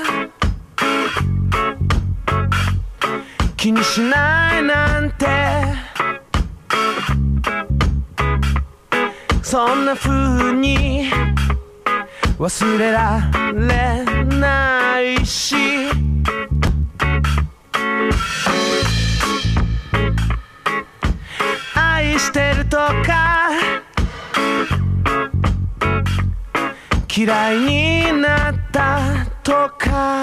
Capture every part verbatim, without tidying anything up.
気にしないなんてそんな風に忘れられないし愛してるとか嫌いになったとか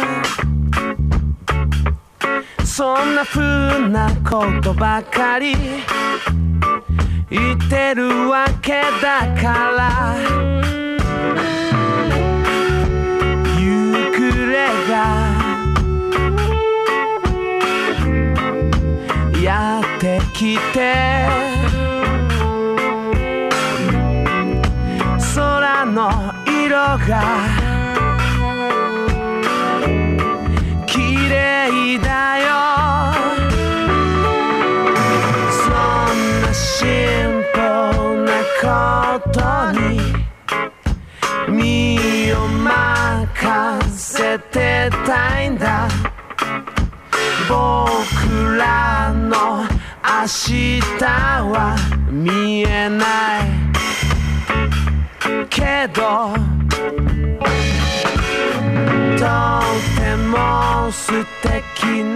そんな風なことばかり言ってるわけだから夕暮れがやってきて空の色が綺麗だよそんなシンプルなことに身を任せてたいんだ僕らの明日は見えないけどとても素敵な